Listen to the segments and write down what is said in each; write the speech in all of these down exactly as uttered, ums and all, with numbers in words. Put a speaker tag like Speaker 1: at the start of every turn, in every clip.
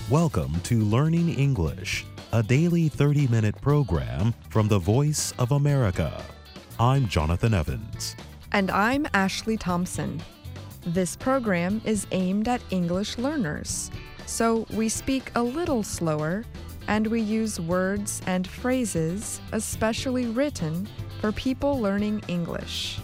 Speaker 1: Welcome to Learning English, a daily thirty-minute program from the Voice of America. I'm Jonathan Evans.
Speaker 2: And I'm Ashley Thompson. This program is aimed at English learners, so we speak a little slower and we use words and phrases especially written for people learning English.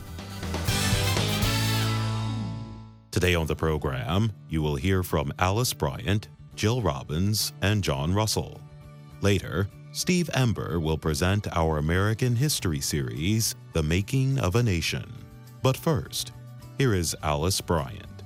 Speaker 1: Today on the program, you will hear from Alice Bryant, Jill Robbins, and John Russell. Later, Steve Ember will present our American history series, The Making of a Nation. But first, here is Alice Bryant.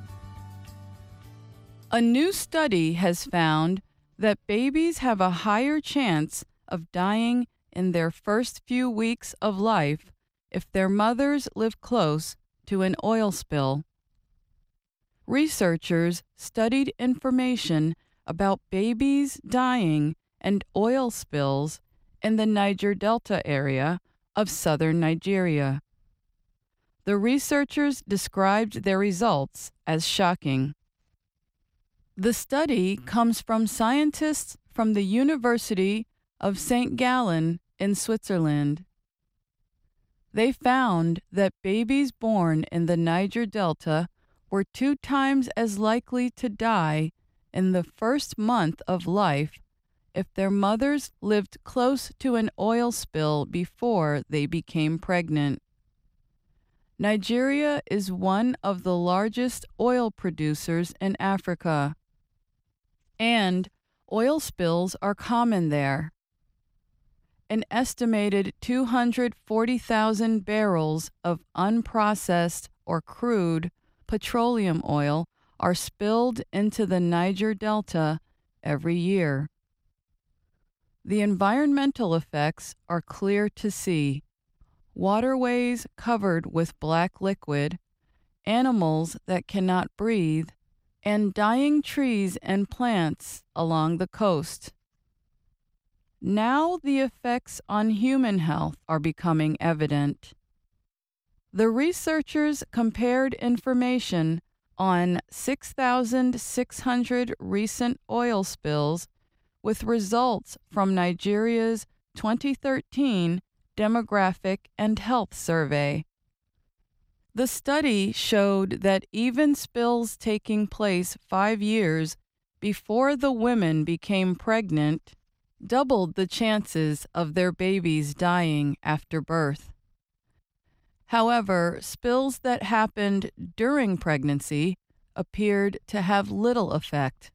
Speaker 3: A new study has found that babies have a higher chance of dying in their first few weeks of life if their mothers live close to an oil spill. Researchers studied information about babies dying and oil spills in the Niger Delta area of southern Nigeria. The researchers described their results as shocking. The study comes from scientists from the University of Saint Gallen in Switzerland. They found that babies born in the Niger Delta were two times as likely to die in the first month of life if their mothers lived close to an oil spill before they became pregnant. Nigeria is one of the largest oil producers in Africa, and oil spills are common there. An estimated two hundred forty thousand barrels of unprocessed or crude petroleum oil are spilled into the Niger Delta every year. The environmental effects are clear to see. Waterways covered with black liquid, animals that cannot breathe, and dying trees and plants along the coast. Now the effects on human health are becoming evident. The researchers compared information on six thousand six hundred recent oil spills with results from Nigeria's twenty thirteen Demographic and Health Survey. The study showed that even spills taking place five years before the women became pregnant doubled the chances of their babies dying after birth. However, spills that happened during pregnancy appeared to have little effect.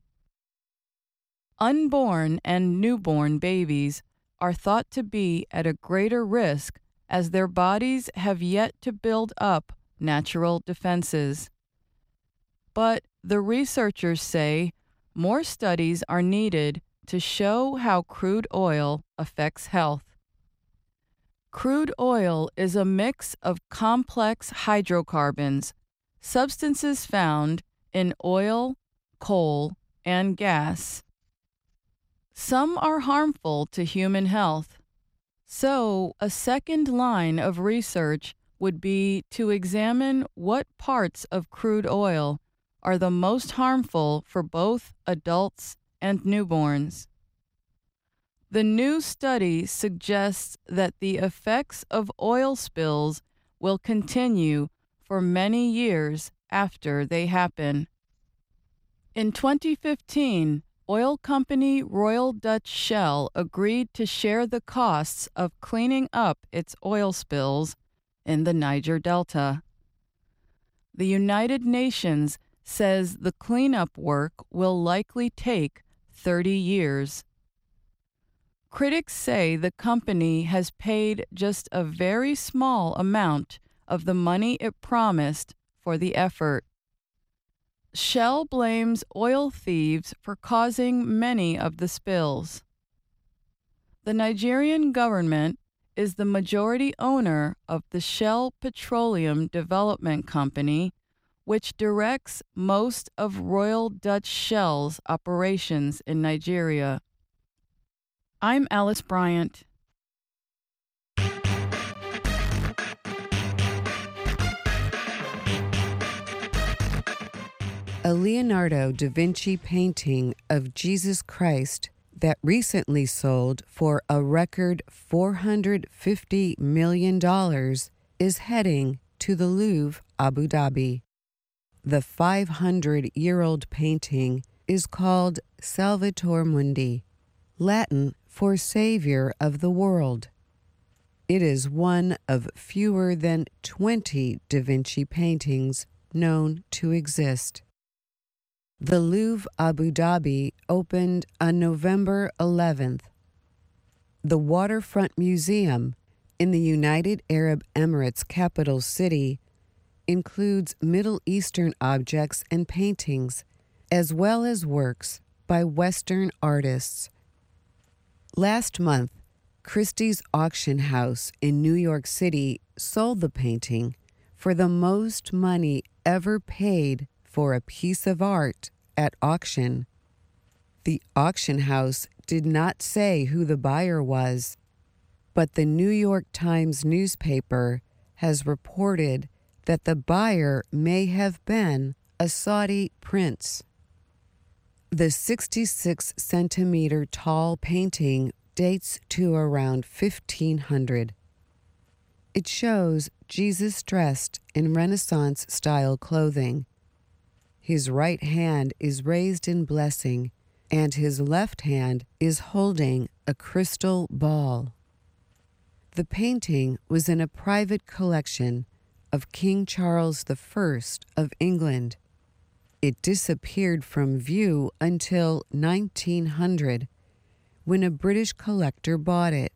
Speaker 3: Unborn and newborn babies are thought to be at a greater risk as their bodies have yet to build up natural defenses. But the researchers say more studies are needed to show how crude oil affects health. Crude oil is a mix of complex hydrocarbons, substances found in oil, coal, and gas. Some are harmful to human health. So, a second line of research would be to examine what parts of crude oil are the most harmful for both adults and newborns. The new study suggests that the effects of oil spills will continue for many years after they happen. In twenty fifteen, oil company Royal Dutch Shell agreed to share the costs of cleaning up its oil spills in the Niger Delta. The United Nations says the cleanup work will likely take thirty years. Critics say the company has paid just a very small amount of the money it promised for the effort. Shell blames oil thieves for causing many of the spills. The Nigerian government is the majority owner of the Shell Petroleum Development Company, which directs most of Royal Dutch Shell's operations in Nigeria. I'm Alice Bryant.
Speaker 4: A Leonardo da Vinci painting of Jesus Christ that recently sold for a record four hundred fifty million dollars is heading to the Louvre, Abu Dhabi. The five hundred year old painting is called Salvator Mundi, Latin for Savior of the World. It is one of fewer than twenty Da Vinci paintings known to exist. The Louvre Abu Dhabi opened on November eleventh. The Waterfront Museum in the United Arab Emirates capital city includes Middle Eastern objects and paintings, as well as works by Western artists. Last month, Christie's auction house in New York City sold the painting for the most money ever paid for a piece of art at auction. The auction house did not say who the buyer was, but the New York Times newspaper has reported that the buyer may have been a Saudi prince. The sixty-six centimeter tall painting dates to around fifteen hundred. It shows Jesus dressed in Renaissance-style clothing. His right hand is raised in blessing, and his left hand is holding a crystal ball. The painting was in a private collection of King Charles the First of England. It disappeared from view until nineteen hundred, when a British collector bought it.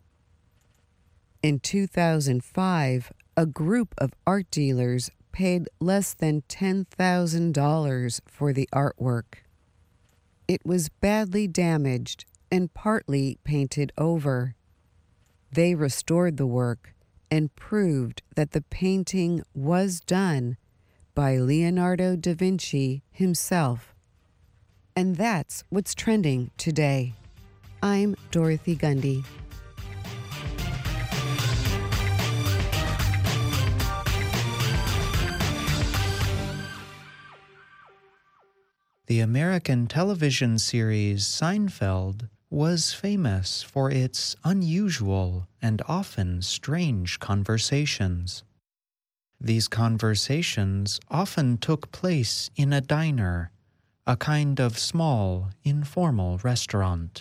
Speaker 4: In two thousand five, a group of art dealers paid less than ten thousand dollars for the artwork. It was badly damaged and partly painted over. They restored the work and proved that the painting was done by Leonardo da Vinci himself. And that's what's trending today. I'm Dorothy Gundy.
Speaker 5: The American television series Seinfeld was famous for its unusual and often strange conversations. These conversations often took place in a diner, a kind of small, informal restaurant.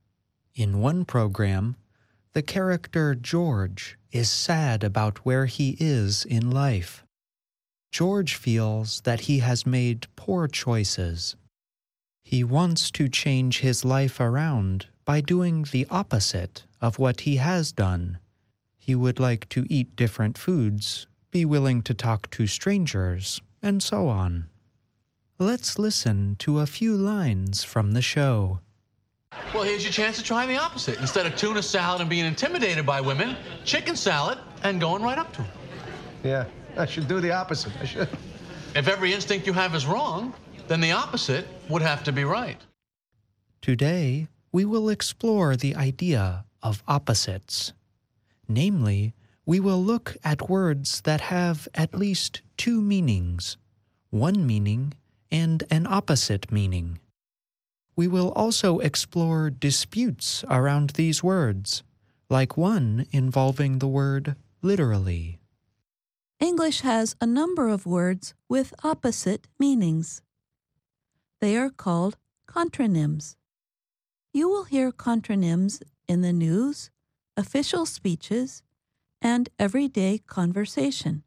Speaker 5: In one program, the character George is sad about where he is in life. George feels that he has made poor choices. He wants to change his life around by doing the opposite of what he has done. He would like to eat different foods, be willing to talk to strangers, and so on. Let's listen to a few lines from the show.
Speaker 6: Well, here's your chance to try the opposite. Instead of tuna salad and being intimidated by women, chicken salad and going right up to them.
Speaker 7: Yeah, I should do the opposite. I should.
Speaker 6: If every instinct you have is wrong, then the opposite would have to be right.
Speaker 5: Today, we will explore the idea of opposites. Namely, we will look at words that have at least two meanings, one meaning and an opposite meaning. We will also explore disputes around these words, like one involving the word literally.
Speaker 8: English has a number of words with opposite meanings. They are called contronyms. You will hear contronyms in the news, official speeches, and everyday conversation.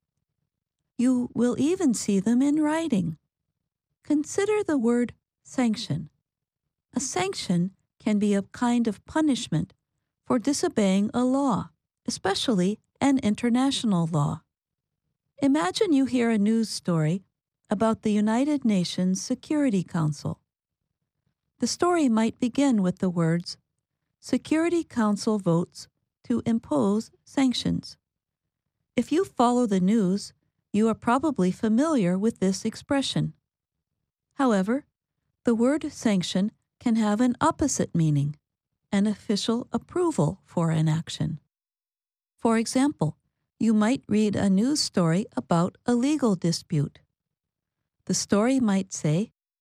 Speaker 8: You will even see them in writing. Consider the word sanction. A sanction can be a kind of punishment for disobeying a law, especially an international law. Imagine you hear a news story about the United Nations Security Council. The story might begin with the words, Security Council votes to impose sanctions. If you follow the news, you are probably familiar with this expression. However, the word sanction can have an opposite meaning, an official approval for an action. For example, you might read a news story about a legal dispute. The story might say,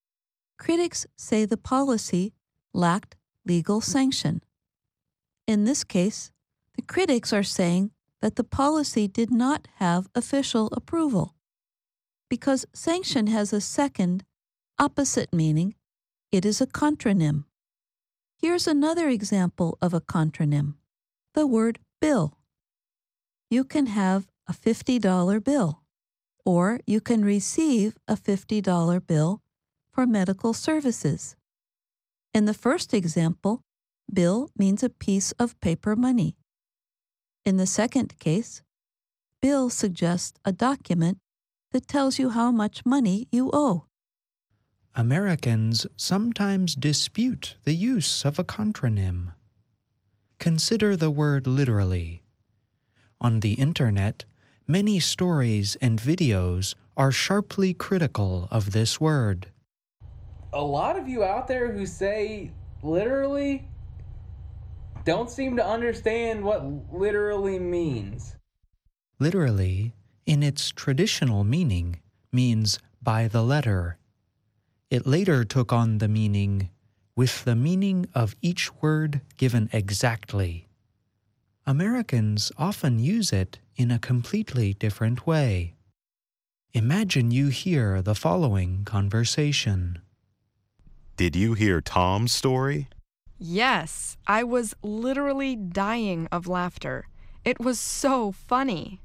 Speaker 8: critics say the policy lacked legal sanction. In this case, the critics are saying that the policy did not have official approval. Because sanction has a second, opposite meaning, it is a contronym. Here's another example of a contronym, the word bill. You can have a fifty dollar bill, or you can receive a fifty dollar bill for medical services. In the first example, bill means a piece of paper money. In the second case, bill suggests a document that tells you how much money you owe.
Speaker 5: Americans sometimes dispute the use of a contronym. Consider the word literally. On the internet, many stories and videos are sharply critical of this word.
Speaker 9: A lot of you out there who say literally don't seem to understand what literally means.
Speaker 5: Literally, in its traditional meaning, means by the letter. It later took on the meaning, with the meaning of each word given exactly. Americans often use it in a completely different way. Imagine you hear the following conversation.
Speaker 1: Did you hear Tom's story?
Speaker 2: Yes, I was literally dying of laughter. It was so funny.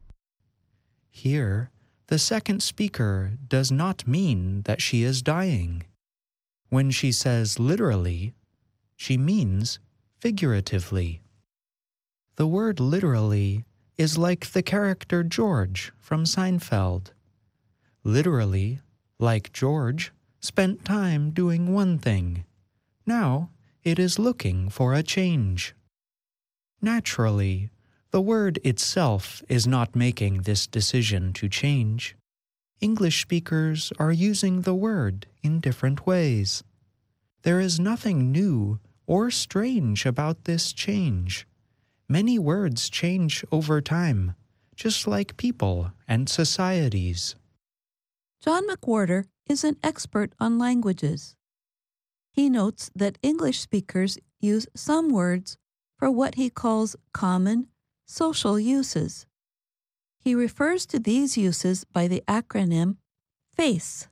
Speaker 5: Here, the second speaker does not mean that she is dying. When she says literally, she means figuratively. The word literally is like the character George from Seinfeld. Literally, like George, spent time doing one thing. Now, it is looking for a change. Naturally, the word itself is not making this decision to change. English speakers are using the word in different ways. There is nothing new or strange about this change. Many words change over time, just like people and societies.
Speaker 8: John McWhorter is an expert on languages. He notes that English speakers use some words for what he calls common, social uses. He refers to these uses by the acronym FACE.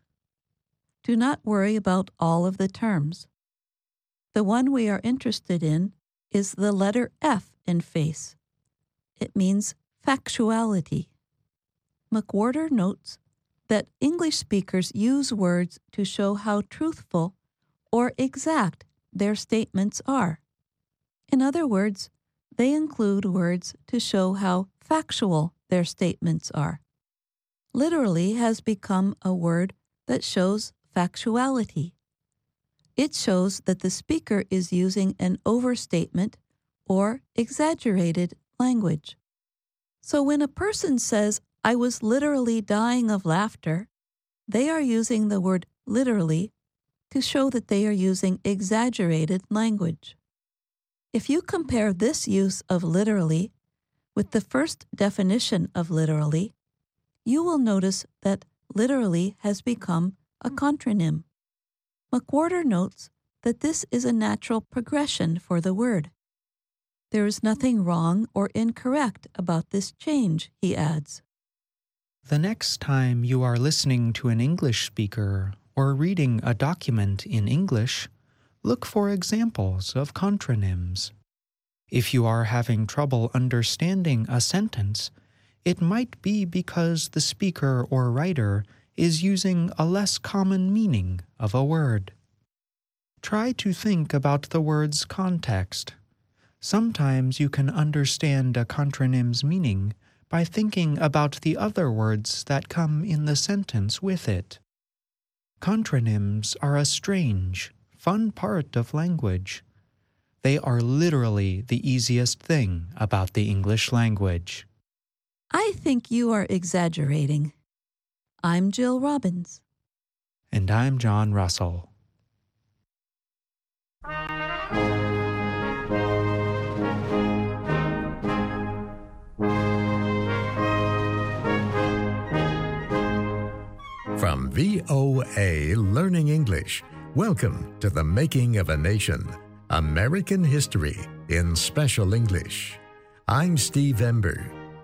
Speaker 8: Do not worry about all of the terms. The one we are interested in is the letter F in FACE. It means factuality. McWhorter notes that English speakers use words to show how truthful or exact their statements are. In other words, they include words to show how factual their statements are. Literally has become a word that shows factuality. It shows that the speaker is using an overstatement or exaggerated language. So when a person says, "I was literally dying of laughter," they are using the word literally to show that they are using exaggerated language. If you compare this use of literally with the first definition of literally, you will notice that literally has become a contronym. McWhorter notes that this is a natural progression for the word. There is nothing wrong or incorrect about this change, he adds.
Speaker 5: The next time you are listening to an English speaker or reading a document in English, look for examples of contronyms. If you are having trouble understanding a sentence, it might be because the speaker or writer is using a less common meaning of a word. Try to think about the word's context. Sometimes you can understand a contronym's meaning by thinking about the other words that come in the sentence with it. Contronyms are a strange, fun part of language. They are literally the easiest thing about the English language.
Speaker 8: I think you are exaggerating. I'm Jill Robbins.
Speaker 5: And I'm John Russell.
Speaker 10: From V O A Learning English, welcome to the Making of a Nation, American History in Special English. I'm Steve Ember.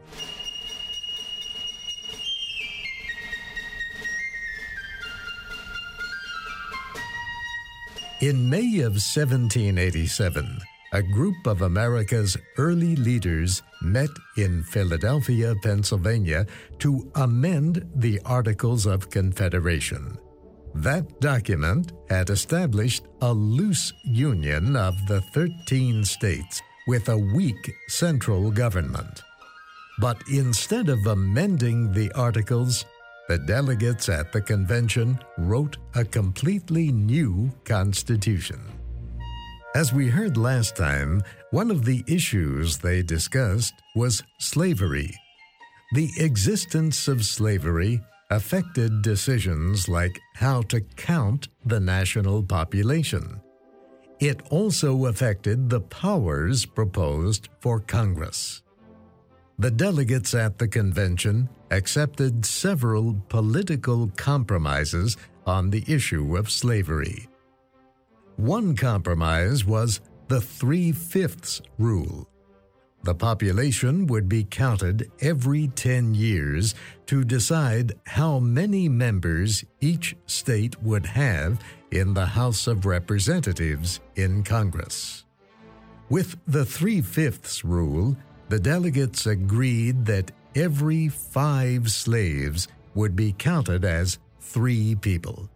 Speaker 10: In May of seventeen eighty-seven, a group of America's early leaders met in Philadelphia, Pennsylvania, to amend the Articles of Confederation. That document had established a loose union of the thirteen states with a weak central government. But instead of amending the Articles, the delegates at the convention wrote a completely new constitution. As we heard last time, one of the issues they discussed was slavery. The existence of slavery affected decisions like how to count the national population. It also affected the powers proposed for Congress. The delegates at the convention accepted several political compromises on the issue of slavery. One compromise was the three-fifths rule. The population would be counted every ten years to decide how many members each state would have in the House of Representatives in Congress. With the three-fifths rule, the delegates agreed that every five slaves would be counted as three people.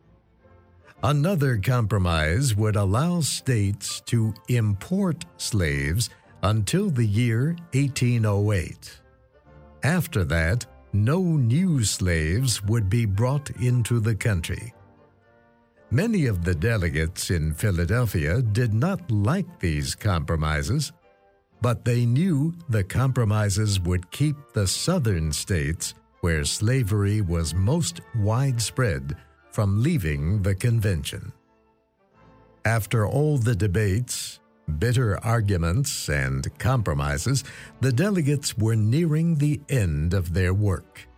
Speaker 10: Another compromise would allow states to import slaves until the year eighteen oh eight. After that, no new slaves would be brought into the country. Many of the delegates in Philadelphia did not like these compromises, but they knew the compromises would keep the southern states, where slavery was most widespread, from leaving the convention. After all the debates, bitter arguments, and compromises, the delegates were nearing the end of their work.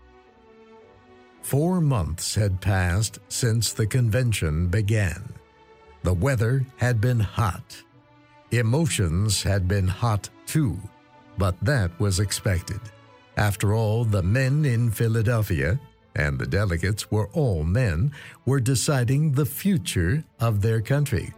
Speaker 10: Four months had passed since the convention began. The weather had been hot. Emotions had been hot too, but that was expected. After all, the men in Philadelphia, and the delegates were all men, were deciding the future of their country.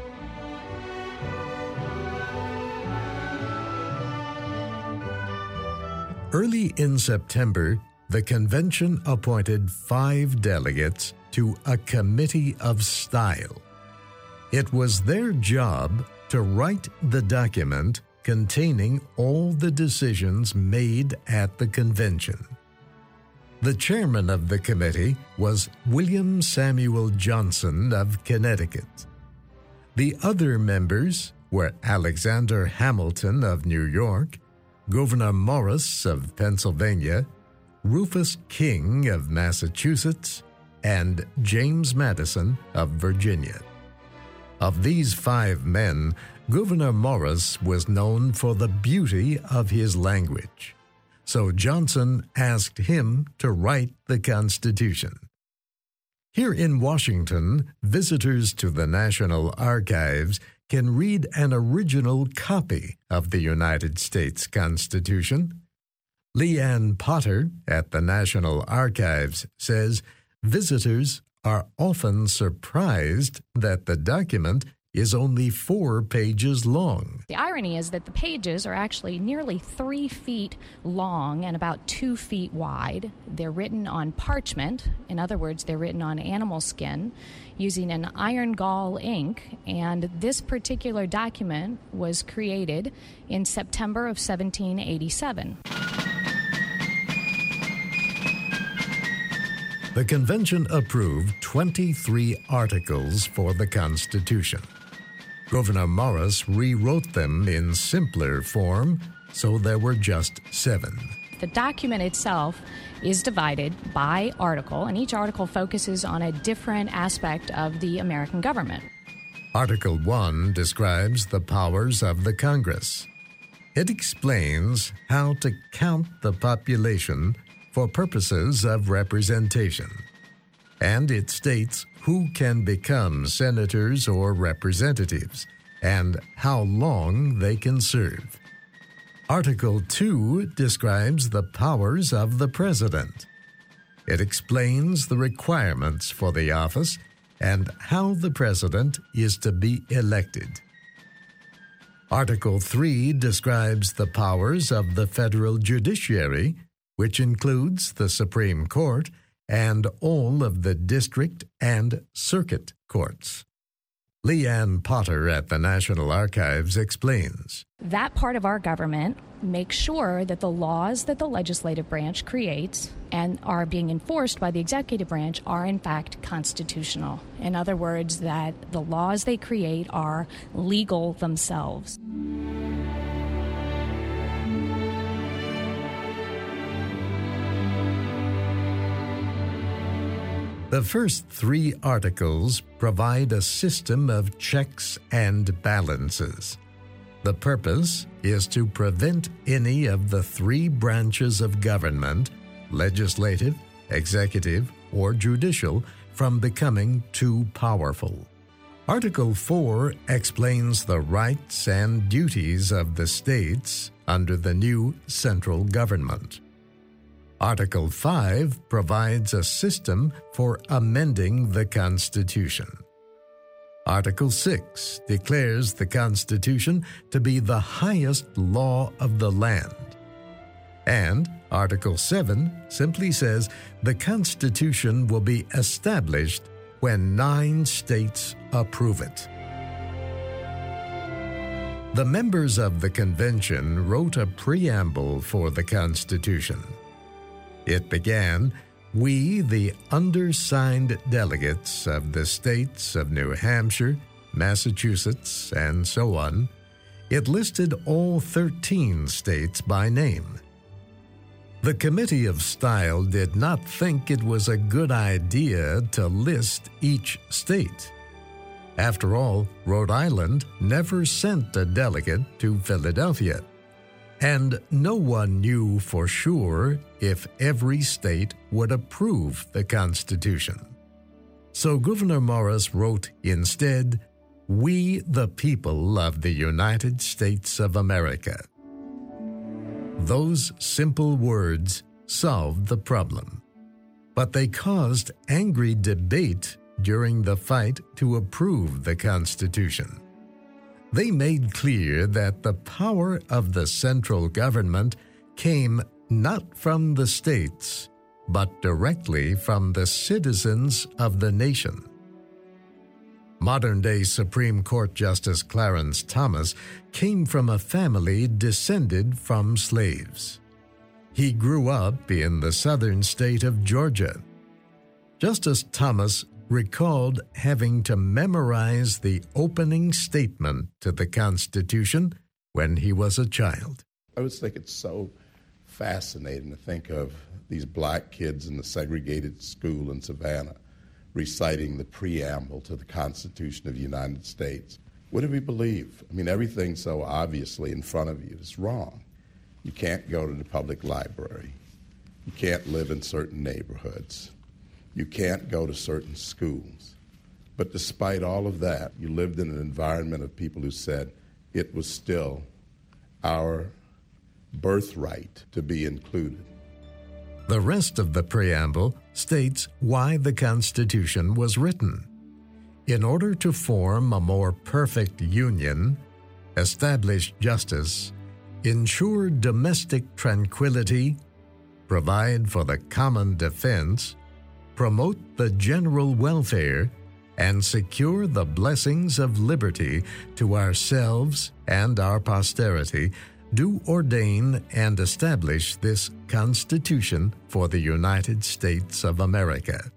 Speaker 10: Early in September, the convention appointed five delegates to a committee of style. It was their job to write the document containing all the decisions made at the convention. The chairman of the committee was William Samuel Johnson of Connecticut. The other members were Alexander Hamilton of New York, Gouverneur Morris of Pennsylvania, Rufus King of Massachusetts, and James Madison of Virginia. Of these five men, Gouverneur Morris was known for the beauty of his language. So Johnson asked him to write the Constitution. Here in Washington, visitors to the National Archives can read an original copy of the United States Constitution. Leanne Potter at the National Archives says visitors are often surprised that the document is only four pages long.
Speaker 11: The irony is that the pages are actually nearly three feet long and about two feet wide. They're written on parchment. In other words, they're written on animal skin using an iron gall ink, and this particular document was created in September of seventeen eighty-seven.
Speaker 10: The convention approved twenty-three articles for the Constitution. Gouverneur Morris rewrote them in simpler form, so there were just seven.
Speaker 11: The document itself is divided by article, and each article focuses on a different aspect of the American government.
Speaker 10: Article one describes the powers of the Congress. It explains how to count the population for purposes of representation. and it states who can become senators or representatives and how long they can serve. Article two describes the powers of the President. It explains the requirements for the office and how the President is to be elected. Article three describes the powers of the federal judiciary, which includes the Supreme Court and all of the district and circuit courts. Leanne Potter at the National Archives explains.
Speaker 11: That part of our government makes sure that the laws that the legislative branch creates and are being enforced by the executive branch are in fact constitutional. In other words, that the laws they create are legal themselves.
Speaker 10: The first three articles provide a system of checks and balances. The purpose is to prevent any of the three branches of government, legislative, executive, or judicial, from becoming too powerful. Article four explains the rights and duties of the states under the new central government. Article five provides a system for amending the Constitution. Article six declares the Constitution to be the highest law of the land. And Article seven simply says the Constitution will be established when nine states approve it. The members of the convention wrote a preamble for the Constitution. It began, "We, the undersigned delegates of the states of New Hampshire, Massachusetts, and so on." It listed all thirteen states by name. The Committee of Style did not think it was a good idea to list each state. After all, Rhode Island never sent a delegate to Philadelphia, and no one knew for sure if every state would approve the Constitution. So Gouverneur Morris wrote instead, "We the people of the United States of America." Those simple words solved the problem, but they caused angry debate during the fight to approve the Constitution. They made clear that the power of the central government came not from the states, but directly from the citizens of the nation. Modern-day Supreme Court Justice Clarence Thomas came from a family descended from slaves. He grew up in the southern state of Georgia. Justice Thomas recalled having to memorize the opening statement to the Constitution when he was a child.
Speaker 12: I always think it's so fascinating to think of these black kids in the segregated school in Savannah reciting the preamble to the Constitution of the United States. What do we believe? I mean, everything's so obviously in front of you. It's wrong. You can't go to the public library. You can't live in certain neighborhoods. You can't go to certain schools. But despite all of that, you lived in an environment of people who said it was still our birthright to be included.
Speaker 10: The rest of the preamble states why the Constitution was written. In order to form a more perfect union, establish justice, ensure domestic tranquility, provide for the common defense, promote the general welfare, and secure the blessings of liberty to ourselves and our posterity, do ordain and establish this Constitution for the United States of America.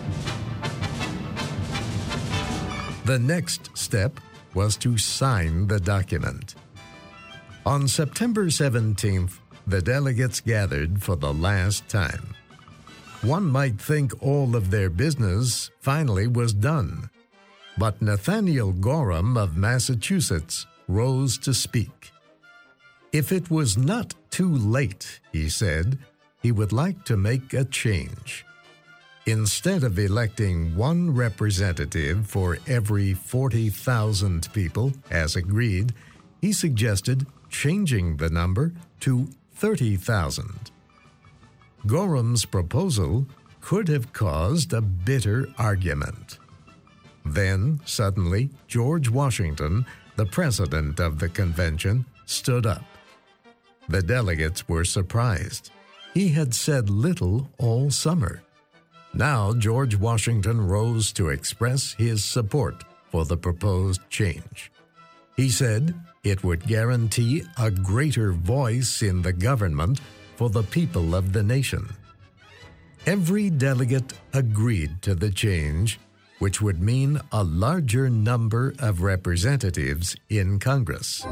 Speaker 10: The next step was to sign the document. On September seventeenth, the delegates gathered for the last time. One might think all of their business finally was done, but Nathaniel Gorham of Massachusetts rose to speak. If it was not too late, he said, he would like to make a change. Instead of electing one representative for every forty thousand people, as agreed, he suggested changing the number to thirty thousand. Gorham's proposal could have caused a bitter argument. Then, suddenly, George Washington, the president of the convention, stood up. The delegates were surprised. He had said little all summer. Now George Washington rose to express his support for the proposed change. He said it would guarantee a greater voice in the government for the people of the nation. Every delegate agreed to the change, which would mean a larger number of representatives in Congress.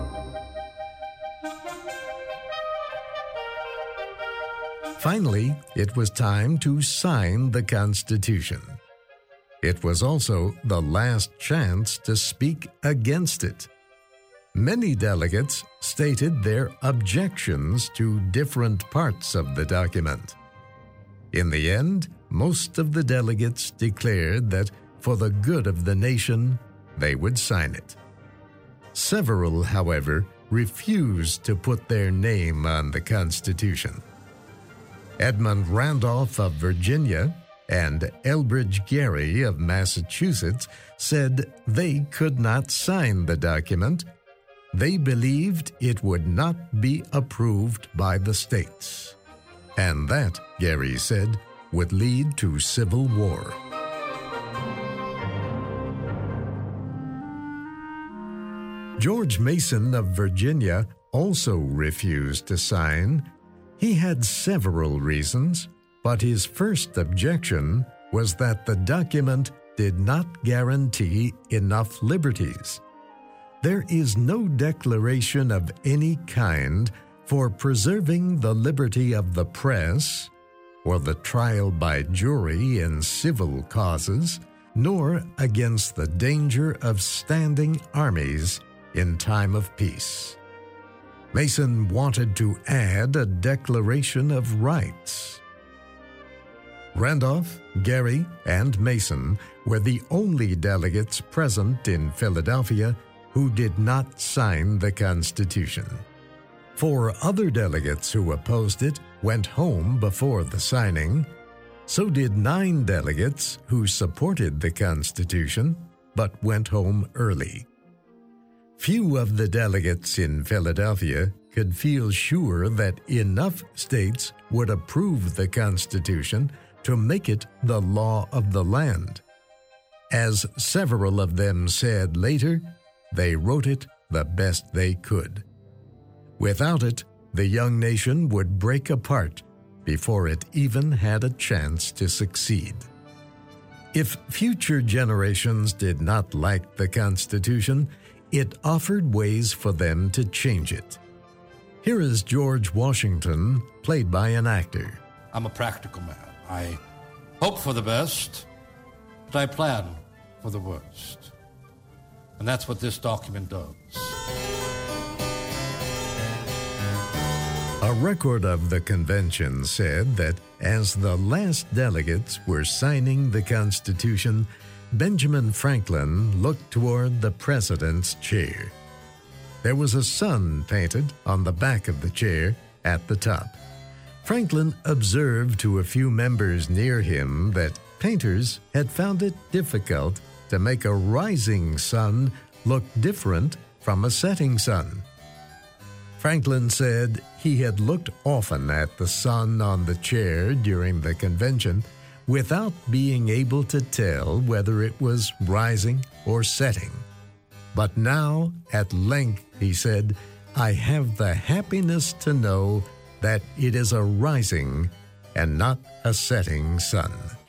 Speaker 10: Finally, it was time to sign the Constitution. It was also the last chance to speak against it. Many delegates stated their objections to different parts of the document. In the end, most of the delegates declared that for the good of the nation, they would sign it. Several, however, refused to put their name on the Constitution. Edmund Randolph of Virginia and Elbridge Gerry of Massachusetts said they could not sign the document. They believed it would not be approved by the states. And that, Gerry said, would lead to civil war. George Mason of Virginia also refused to sign. He had several reasons, but his first objection was that the document did not guarantee enough liberties. There is no declaration of any kind for preserving the liberty of the press, or the trial by jury in civil causes, nor against the danger of standing armies in time of peace. Mason wanted to add a Declaration of Rights. Randolph, Gerry, and Mason were the only delegates present in Philadelphia who did not sign the Constitution. Four other delegates who opposed it went home before the signing. So did nine delegates who supported the Constitution but went home early. Few of the delegates in Philadelphia could feel sure that enough states would approve the Constitution to make it the law of the land. As several of them said later, they wrote it the best they could. Without it, the young nation would break apart before it even had a chance to succeed. If future generations did not like the Constitution, it offered ways for them to change it. Here is George Washington, played by an actor.
Speaker 13: I'm a practical man. I hope for the best, but I plan for the worst. And that's what this document does.
Speaker 10: A record of the convention said that as the last delegates were signing the Constitution, Benjamin Franklin looked toward the president's chair. There was a sun painted on the back of the chair at the top. Franklin observed to a few members near him that painters had found it difficult to make a rising sun look different from a setting sun. Franklin said he had looked often at the sun on the chair during the convention without being able to tell whether it was rising or setting. But now, at length, he said, I have the happiness to know that it is a rising and not a setting sun.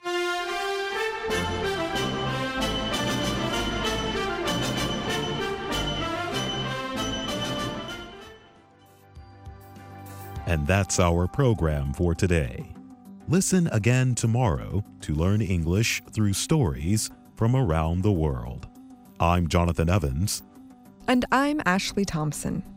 Speaker 1: And that's our program for today. Listen again tomorrow to learn English through stories from around the world. I'm Jonathan Evans.
Speaker 2: And I'm Ashley Thompson.